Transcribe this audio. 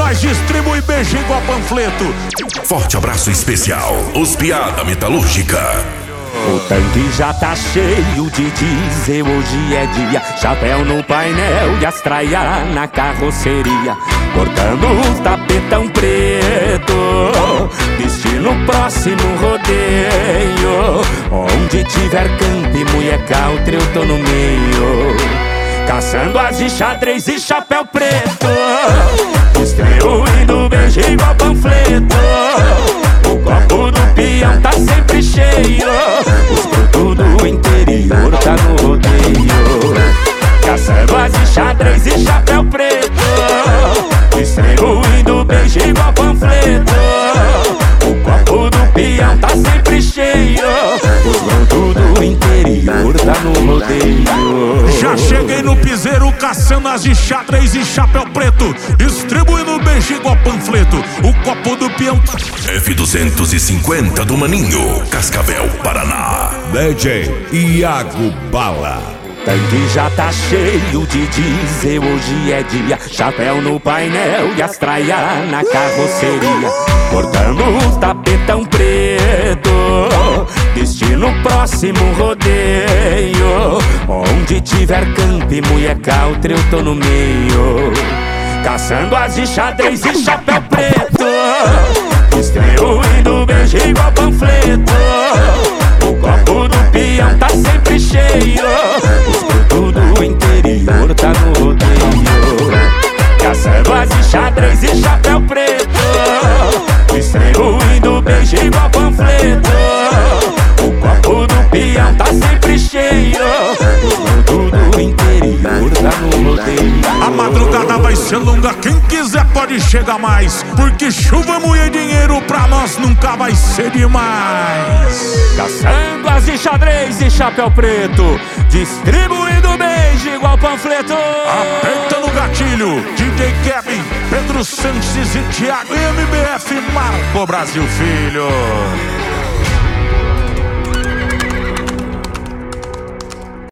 nós distribui beijo igual panfleto. Forte abraço especial, os Piada Metalúrgica. O tanque já tá cheio de diesel, hoje é dia. Chapéu no painel e as traia na carroceria. Cortando o tapetão preto, destino próximo rodeio. Onde tiver campo e mulher country eu tô no meio. Caçando as de xadrez e chapéu preto, distribuindo beijo igual panfleto. O copo do peão tá sempre cheio, os frutos do interior tá no rodeio. Caçando as de xadrez e chapéu preto, distribuindo beijo igual panfleto. O copo do peão tá sempre cheio, os frutos do interior tá no rodeio. Já cheguei no piseiro caçando as de xadrez e chapéu preto, distribuindo beijo igual panfleto. O copo do peão F250 do Maninho, Cascavel, Paraná. DJ Iago Bala. Tanque já tá cheio de diesel, hoje é dia. Chapéu no painel e as traia na carroceria. Cortando o tapetão preto, destino próximo rodeio. Onde tiver campo e mulher country eu tô no meio. Caçando as de xadrez e chapéu preto, distribuindo beijo igual panfleto. O copo do peão tá sempre cheio, os frutos do interior tá no rodeio. Caçando as de xadrez e chapéu preto, distribuindo beijo igual panfleto. O copo do peão tá sempre cheio, os frutos do interior tá no rodeio. A madrugada vai ser longa, quem quiser pode chegar mais, porque chuva, mulher, dinheiro pra nós nunca vai ser demais. Caçando as de xadrez e chapéu preto, distribuindo beijo igual panfleto. Aperta no gatilho, DJ Kevin, Pedro Sanches e Thiago, MBF Marco Brasil Filho.